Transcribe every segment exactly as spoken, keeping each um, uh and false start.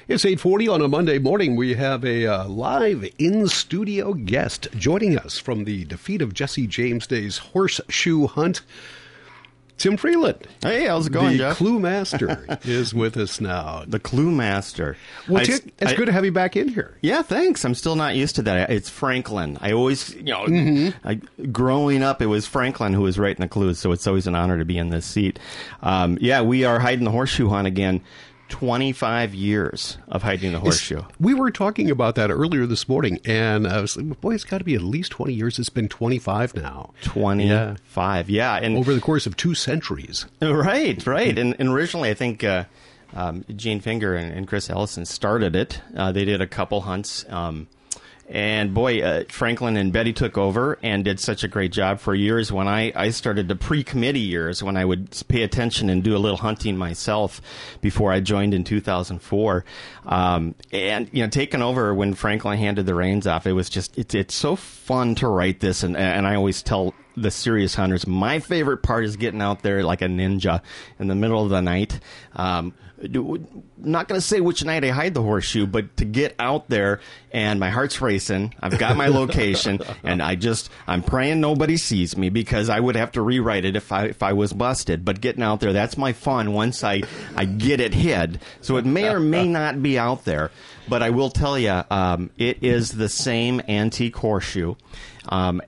It's eight forty on a Monday morning. We have a uh, live in-studio guest joining us from the defeat of Jesse James Day's horseshoe hunt. Tim Freeland. Hey, how's it going, the Jeff? The Clue Master is with us now. The Clue Master. Well, I, Tim, it's I, good to have you back in here. Yeah, thanks. I'm still not used to that. It's Franklin. I always, you know, mm-hmm. I, growing up, it was Franklin who was writing the clues, so it's always an honor to be in this seat. Um, yeah, we are hiding the horseshoe hunt again. twenty-five years of hiding the horseshoe. It's, we were talking about that earlier this morning, and I was like, boy, it's got to be at least twenty years. It's been twenty-five now. twenty-five, yeah. yeah. And over the course of two centuries. Right, right. And, and originally, I think uh, um, Gene Finger and, and Chris Ellison started it. Uh, they did a couple hunts. Um, And, boy, uh, Franklin and Betty took over and did such a great job for years. When I, I started the pre-committee years, when I would pay attention and do a little hunting myself before I joined in two thousand four. Um, and, you know, taking over when Franklin handed the reins off, it was just, it's, it's so fun to write this. And, and I always tell the serious hunters, my favorite part is getting out there like a ninja in the middle of the night. Um, not going to say which night I hide the horseshoe, but to get out there and my heart's racing. I've got my location, and I just I'm praying nobody sees me because I would have to rewrite it if I if I was busted. But getting out there, that's my fun. Once I I get it hid, so it may or may not be out there. But I will tell you, um, it is the same antique horseshoe. Um,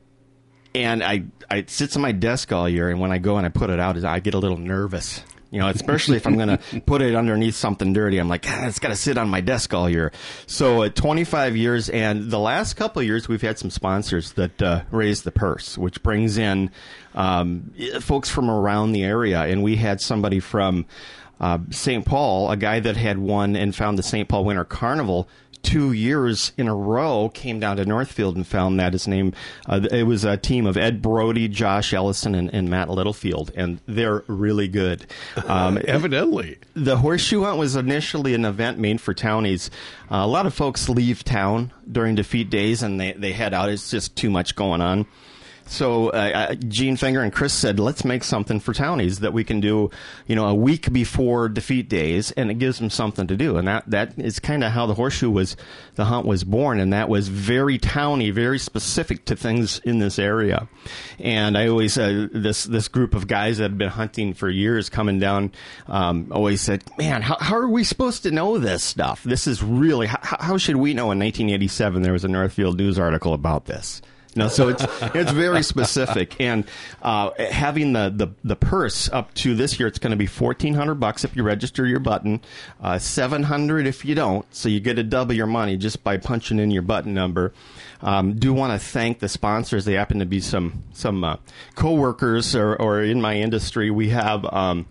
and I I it sits on my desk all year, and when I go and I put it out, I get a little nervous. You know, especially if I'm going to put it underneath something dirty. I'm like, ah, it's got to sit on my desk all year. So uh, twenty-five years, and the last couple of years, we've had some sponsors that uh, raise the purse, which brings in um, folks from around the area. And we had somebody from uh, Saint Paul, a guy that had won and found the Saint Paul Winter Carnival two years in a row, came down to Northfield and found that. His name, uh, it was a team of Ed Brody, Josh Ellison, and, and Matt Littlefield, and they're really good. Um, Evidently. The horseshoe hunt was initially an event made for townies. Uh, a lot of folks leave town during defeat days, and they, they head out. It's just too much going on. So uh, Gene Finger and Chris said, let's make something for townies that we can do, you know, a week before defeat days, and it gives them something to do. And that, that is kind of how the horseshoe was, the hunt was born, and that was very towny, very specific to things in this area. And I always, uh, this this group of guys that had been hunting for years coming down, um, always said, man, how, how are we supposed to know this stuff? This is really, how, how should we know? In nineteen eighty-seven, there was a Northfield News article about this. You know, so it's it's very specific, and uh, having the, the, the purse up to this year, it's going to be fourteen hundred bucks if you register your button, uh, seven hundred if you don't. So you get to double your money just by punching in your button number. Um, do want to thank the sponsors. They happen to be some some uh, coworkers or, or in my industry. We have. Um,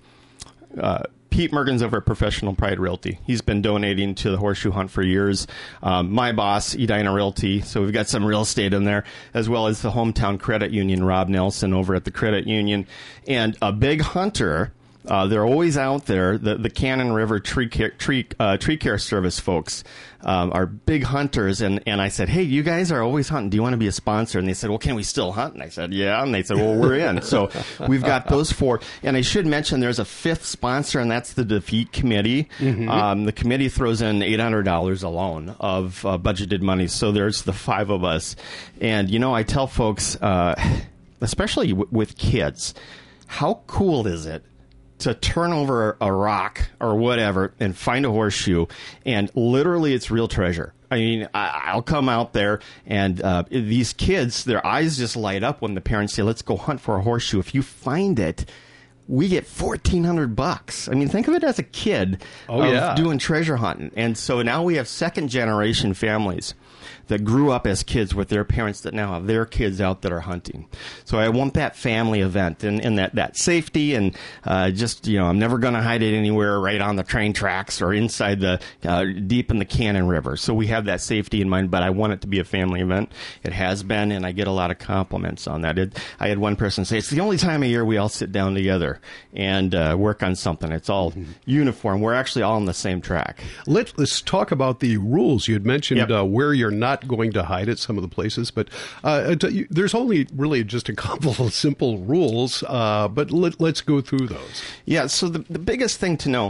uh, Pete Mergens over at Professional Pride Realty. He's been donating to the horseshoe hunt for years. Um, my boss, Edina Realty. So we've got some real estate in there, as well as the Hometown Credit Union, Rob Nelson over at the Credit Union. And a big hunter. Uh, they're always out there. The, the Cannon River Tree Care, Tree, uh, Tree Care Service folks um, are big hunters. And, and I said, hey, you guys are always hunting. Do you want to be a sponsor? And they said, well, can we still hunt? And I said, yeah. And they said, well, we're in. So we've got those four. And I should mention there's a fifth sponsor, and that's the Defeat Committee. Mm-hmm. Um, the committee throws in eight hundred dollars alone of uh, budgeted money. So there's the five of us. And, you know, I tell folks, uh, especially w- with kids, how cool is it to turn over a rock or whatever and find a horseshoe, and literally it's real treasure. I mean, I, I'll come out there, and uh, these kids, their eyes just light up when the parents say, let's go hunt for a horseshoe. If you find it, we get fourteen hundred bucks. I mean, think of it as a kid oh, of yeah. doing treasure hunting. And so now we have second-generation families that grew up as kids with their parents that now have their kids out that are hunting. So I want that family event and, and that, that safety and uh, just, you know, I'm never going to hide it anywhere right on the train tracks or inside the, uh, deep in the Cannon River. So we have that safety in mind, but I want it to be a family event. It has been, and I get a lot of compliments on that. It, I had one person say, it's the only time of year we all sit down together and uh, work on something. It's all mm-hmm. uniform. We're actually all on the same track. Let, let's talk about the rules. You had mentioned yep. uh, where you're not going to hide at some of the places, but uh, there's only really just a couple of simple rules, uh, but let, let's go through those. Yeah, so the, the biggest thing to know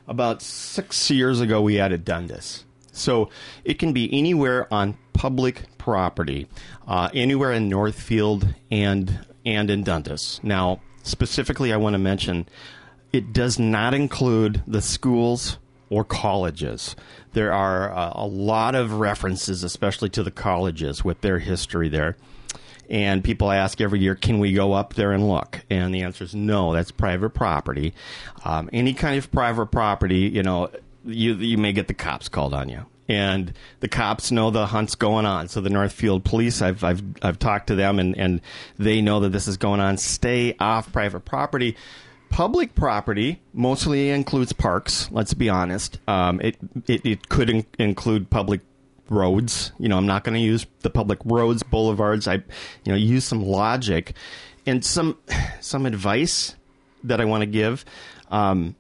about six years ago, we added Dundas. So it can be anywhere on public property, uh, anywhere in Northfield and and in Dundas. Now, specifically, I want to mention it does not include the schools or colleges. There are uh, a lot of references, especially to the colleges with their history there. And people ask every year, can we go up there and look? And the answer is no, that's private property. Um, any kind of private property, you know, you you may get the cops called on you. And the cops know the hunt's going on. So the Northfield Police, I've I've I've talked to them, and, and they know that this is going on. Stay off private property. Public property mostly includes parks, let's be honest. Um, it, it, it could in- include public roads. You know, I'm not going to use the public roads, boulevards. I, you know, use some logic and some some advice that I want to give. Um,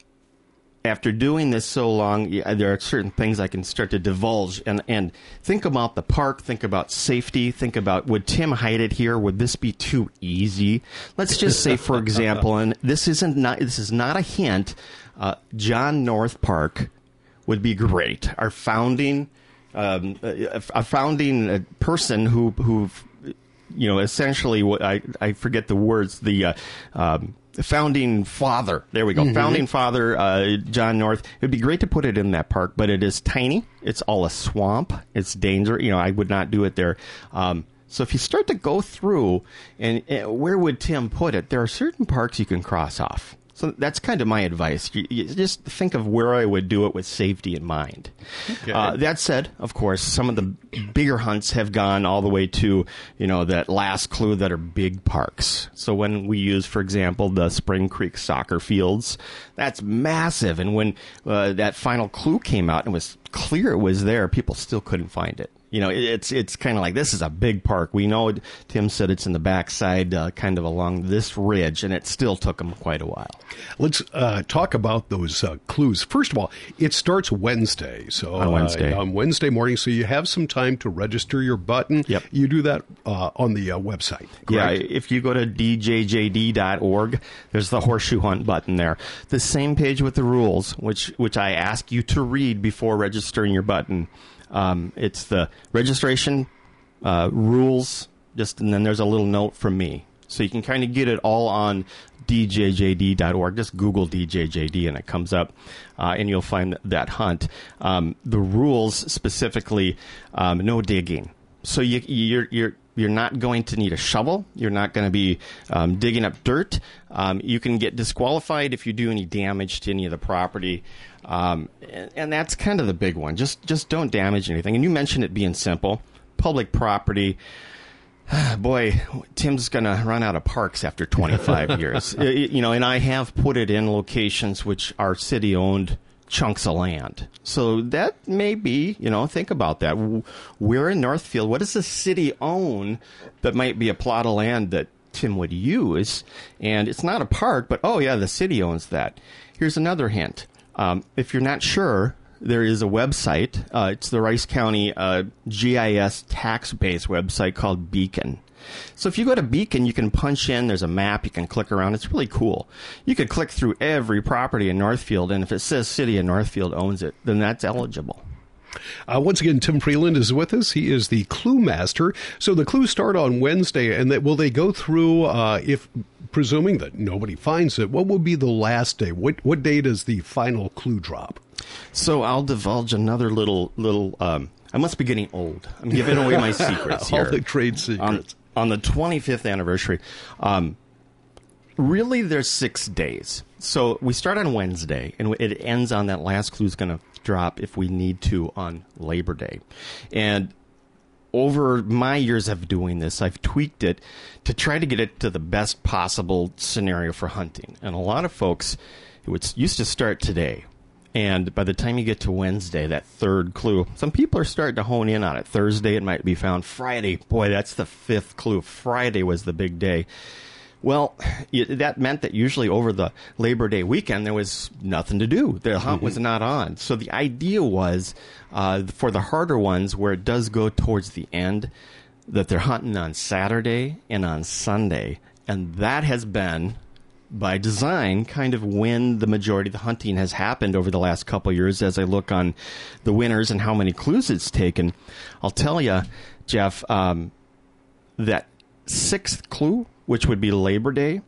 after doing this so long, yeah, there are certain things I can start to divulge and, and think about the park, think about safety, think about, would Tim hide it here? Would this be too easy? Let's just say, for example, and this isn't not this is not a hint, uh, John North Park would be great. Our founding um, a, a founding person who who you know essentially what I I forget the words the uh, um, founding father. There we go. Mm-hmm. Founding father, uh, John North. It would be great to put it in that park, but it is tiny. It's all a swamp. It's dangerous. You know, I would not do it there. Um, so if you start to go through, and, and where would Tim put it? There are certain parks you can cross off. So that's kind of my advice. You, you just think of where I would do it with safety in mind. Okay. Uh, that said, of course, some of the bigger hunts have gone all the way to, you know, that last clue that are big parks. So when we use, for example, the Spring Creek soccer fields, that's massive. And when uh, that final clue came out and it was clear it was there, people still couldn't find it. You know, it's it's kind of like, this is a big park. We know, Tim said it's in the backside, uh, kind of along this ridge, and it still took them quite a while. Let's uh, talk about those uh, clues. First of all, it starts Wednesday. So on Wednesday. Uh, on Wednesday morning, so you have some time to register your button. Yep. You do that uh, on the uh, website, correct? Yeah, if you go to d j j d dot org, there's the horseshoe hunt button there. The same page with the rules, which which I ask you to read before registering your button. Um, it's the registration uh, rules, just and then there's a little note from me. So you can kind of get it all on d j j d dot org. Just Google D J J D and it comes up, uh, and you'll find that hunt. Um, the rules specifically, um, no digging. So you, you're you're you're not going to need a shovel. You're not going to be um, digging up dirt. Um, you can get disqualified if you do any damage to any of the property. Um, and, and that's kind of the big one. Just just don't damage anything. And you mentioned it being simple. Public property. Boy, Tim's going to run out of parks after twenty-five years. You know, and I have put it in locations which are city-owned chunks of land. So that may be, you know, think about that. We're in Northfield. What does the city own that might be a plot of land that Tim would use? And it's not a park, but, oh, yeah, the city owns that. Here's another hint. Um, if you're not sure, there is a website. Uh, it's the Rice County uh, G I S tax-based website called Beacon. So if you go to Beacon, you can punch in. There's a map. You can click around. It's really cool. You could click through every property in Northfield, and if it says City of Northfield owns it, then that's eligible. Uh, once again, Tim Freeland is with us. He is the clue master. So the clues start on Wednesday, and that, will they go through, uh, if presuming that nobody finds it, what will be the last day? What what day does the final clue drop? So I'll divulge another little, little um, I must be getting old. I'm giving away my secrets here. All the trade secrets. On, on the twenty-fifth anniversary, um, really there's six days. So we start on Wednesday, and it ends on that last clue is going to drop if we need to on Labor Day. And over my years of doing this, I've tweaked it to try to get it to the best possible scenario for hunting. And a lot of folks, it would, used to start today. And by the time you get to Wednesday, that third clue, some people are starting to hone in on it. Thursday, it might be found. Friday, boy, that's the fifth clue. Friday was the big day. Well, it, that meant that usually over the Labor Day weekend, there was nothing to do. The hunt mm-hmm. was not on. So the idea was, uh, for the harder ones, where it does go towards the end, that they're hunting on Saturday and on Sunday. And that has been by design, kind of when the majority of the hunting has happened over the last couple of years. As I look on the winners and how many clues it's taken, I'll tell you, Jeff, um, that sixth clue, which would be Labor Day,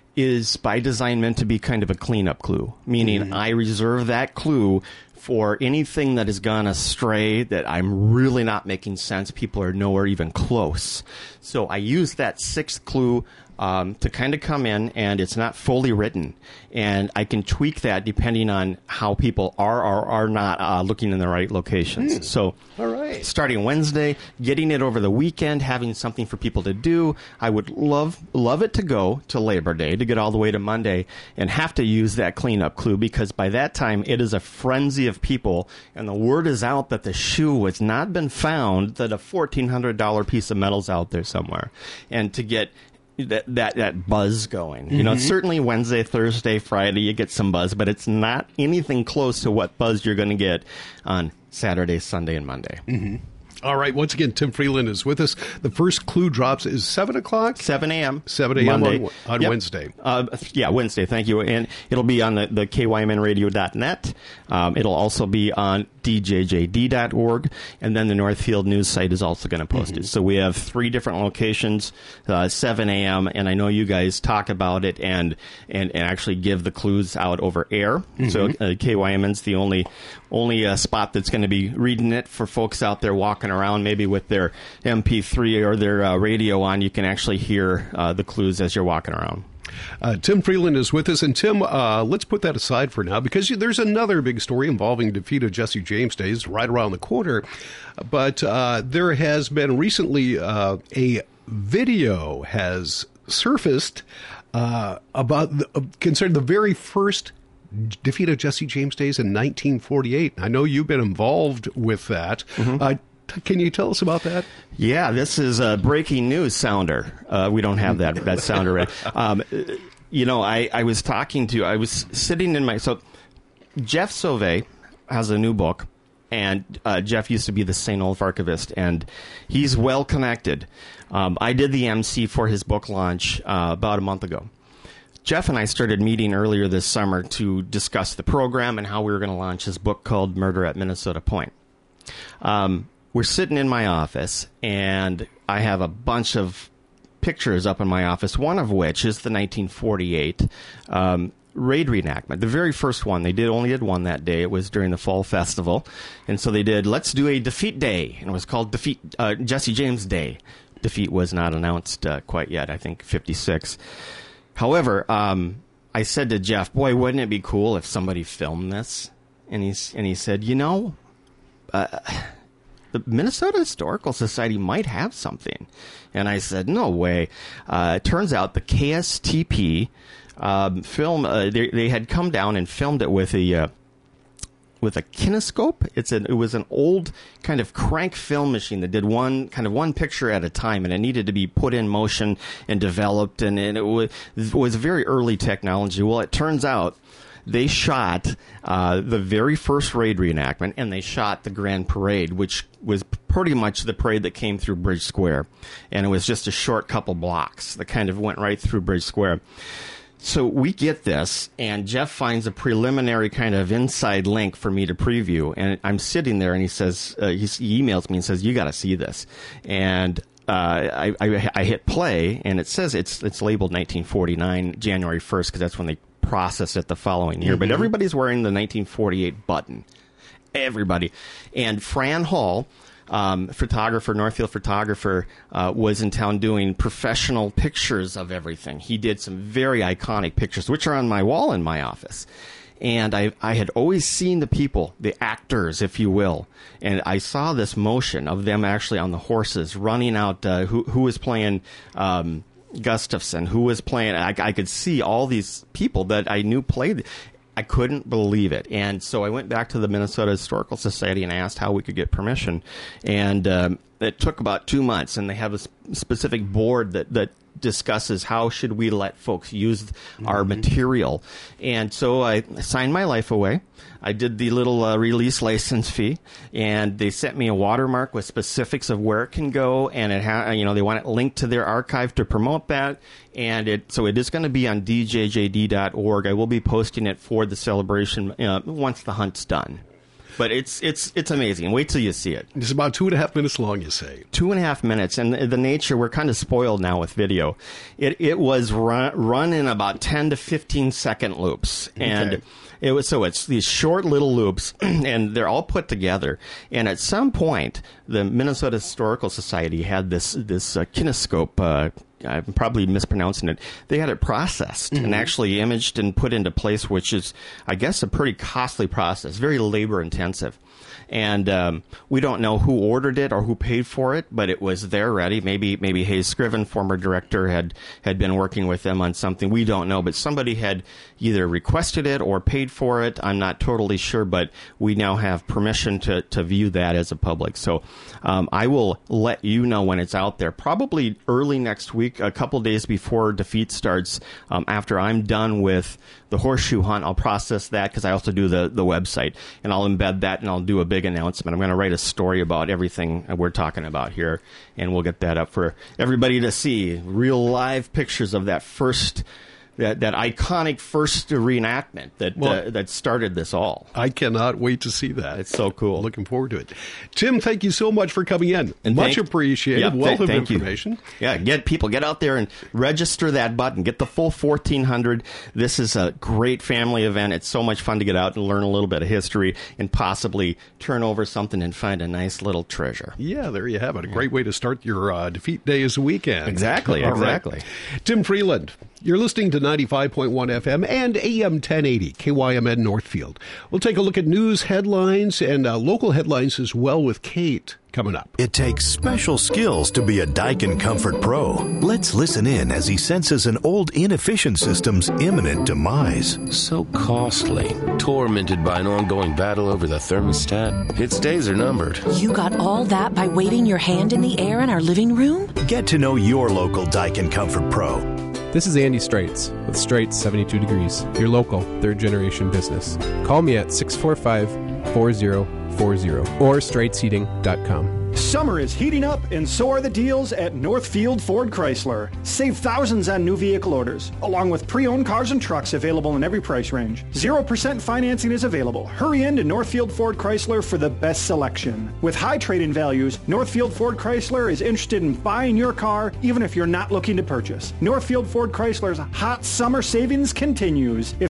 is by design meant to be kind of a cleanup clue, meaning mm-hmm. I reserve that clue for anything that has gone astray, that I'm really not making sense. People are nowhere even close. So I use that sixth clue um, to kind of come in, and it's not fully written. And I can tweak that depending on how people are or are not uh, looking in the right locations. Mm. So all right. Starting Wednesday, getting it over the weekend, having something for people to do. I would love love it to go to Labor Day, to get all the way to Monday, and have to use that cleanup clue, because by that time it is a frenzy of people, and the word is out that the shoe has not been found, that a fourteen hundred dollars piece of metal's out there somewhere. And to get that that, that buzz going. Mm-hmm. You know, certainly Wednesday, Thursday, Friday, you get some buzz, but it's not anything close to what buzz you're going to get on Saturday, Sunday, and Monday. Mm-hmm. All right. Once again, Tim Freeland is with us. The first clue drops is seven o'clock? seven a.m. seven a.m. on, on yep. Wednesday. Uh, yeah, Wednesday. Thank you. And it'll be on the, the K Y M N radio dot net. Um, it'll also be on D J J D dot org. And then the Northfield News site is also going to post mm-hmm. it. So we have three different locations, uh, seven a.m. And I know you guys talk about it and, and, and actually give the clues out over air. Mm-hmm. So uh, K Y M N's the only, only uh, spot that's going to be reading it for folks out there walking around, maybe with their M P three or their uh, radio on. You can actually hear uh, the clues as you're walking around. Uh, Tim Freeland is with us. And Tim, uh, let's put that aside for now, because there's another big story involving defeat of Jesse James Day. It's right around the corner. But uh, there has been recently uh, a video has surfaced uh, about the, uh, concerning the very first defeat of Jesse James Days in nineteen forty-eight. I know you've been involved with that. Mm-hmm. Uh, t- can you tell us about that? Yeah, this is a breaking news sounder. Uh, we don't have that that sounder ready. Um, you know, I, I was talking to, I was sitting in my, so Jeff Sauvé has a new book, and uh, Jeff used to be the Saint Olaf archivist, and he's well connected. Um, I did the M C for his book launch uh, about a month ago. Jeff and I started meeting earlier this summer to discuss the program and how we were going to launch his book called Murder at Minnesota Point. Um, we're sitting in my office, and I have a bunch of pictures up in my office, one of which is the nineteen forty-eight um, raid reenactment, the very first one. They did only did one that day. It was during the Fall Festival. And so they did, let's do a defeat day, and it was called Defeat uh, Jesse James Day. Defeat was not announced uh, quite yet, I think fifty-six. However, um, I said to Jeff, boy, wouldn't it be cool if somebody filmed this? And, he's, and he said, you know, uh, the Minnesota Historical Society might have something. And I said, no way. Uh, it turns out the K S T P um, film, uh, they, they had come down and filmed it with a... Uh, with a kinescope. It's an, it was an old kind of crank film machine that did one kind of one picture at a time, and it needed to be put in motion and developed, and, and it, was, it was very early technology. Well, it turns out they shot uh, the very first raid reenactment, and they shot the Grand Parade, which was pretty much the parade that came through Bridge Square, and it was just a short couple blocks that kind of went right through Bridge Square. So we get this, and Jeff finds a preliminary kind of inside link for me to preview, and I'm sitting there, and he says, uh, he, he emails me and says, you got to see this. And uh, I, I, I hit play, and it says it's it's labeled nineteen forty-nine, January first, because that's when they processed it the following year. Mm-hmm. But everybody's wearing the nineteen forty-eight button. Everybody. And Fran Hall, Um, photographer, Northfield photographer, uh, was in town doing professional pictures of everything. He did some very iconic pictures, which are on my wall in my office. And I, I had always seen the people, the actors, if you will. And I saw this motion of them actually on the horses running out, uh, who, who was playing um, Gustafson, who was playing, I, I could see all these people that I knew played. I couldn't believe it. And so I went back to the Minnesota Historical Society and asked how we could get permission. And um, it took about two months, and they have a sp- specific board that, that discusses how should we let folks use mm-hmm. our material. And so I signed my life away. I did the little uh, release license fee, and they sent me a watermark with specifics of where it can go, and it ha- you know they want it linked to their archive to promote that, and it so it is going to be on d j j d dot org. I will be posting it for the celebration uh, once the hunt's done. But it's it's it's amazing. Wait till you see it. It's about two and a half minutes long, you say. Two and a half minutes. And the nature, we're kind of spoiled now with video. It it was run, run in about ten to fifteen second loops. And okay. it was so it's these short little loops, and they're all put together. And at some point, the Minnesota Historical Society had this, this uh, kinescope uh I'm probably mispronouncing it. They had it processed mm-hmm. and actually imaged and put into place, which is, I guess, a pretty costly process, very labor intensive. And um, we don't know who ordered it or who paid for it, but it was there ready. Maybe maybe Hayes Scriven, former director, had, had been working with them on something. We don't know, but somebody had either requested it or paid for it. I'm not totally sure, but we now have permission to, to view that as a public. So um, I will let you know when it's out there, probably early next week, a couple days before Defeat starts. Um, after I'm done with the horseshoe hunt, I'll process that because I also do the, the website, and I'll embed that, and I'll do a big announcement. I'm going to write a story about everything we're talking about here, and we'll get that up for everybody to see. Real live pictures of that first, that, that iconic first reenactment that well, uh, that started this all. I cannot wait to see that. It's so cool. Looking forward to it. Tim, thank you so much for coming in. And much thank, appreciated. Yeah, Wealth th- of thank information. You. Yeah, get people, get out there and register that button. Get the full fourteen hundred. This is a great family event. It's so much fun to get out and learn a little bit of history and possibly turn over something and find a nice little treasure. Yeah, there you have it. A great way to start your uh, Defeat Day as a weekend. Exactly, All exactly. Right. Tim Freeland, you're listening to ninety-five point one F M and A M ten eighty, K Y M N Northfield. We'll take a look at news headlines and uh, local headlines as well with Kate coming up. It takes special skills to be a Daikin Comfort Pro. Let's listen in as he senses an old inefficient system's imminent demise. So costly, tormented by an ongoing battle over the thermostat. Its days are numbered. You got all that by waving your hand in the air in our living room? Get to know your local Daikin Comfort Pro. This is Andy Straits with Straits seventy-two Degrees, your local third-generation business. Call me at six four five, four zero four zero or straits heating dot com. Summer is heating up, and so are the deals at Northfield Ford Chrysler. Save thousands on new vehicle orders, along with pre-owned cars and trucks available in every price range. zero percent financing is available. Hurry in to Northfield Ford Chrysler for the best selection. With high trade-in values, Northfield Ford Chrysler is interested in buying your car, even if you're not looking to purchase. Northfield Ford Chrysler's hot summer savings continues. If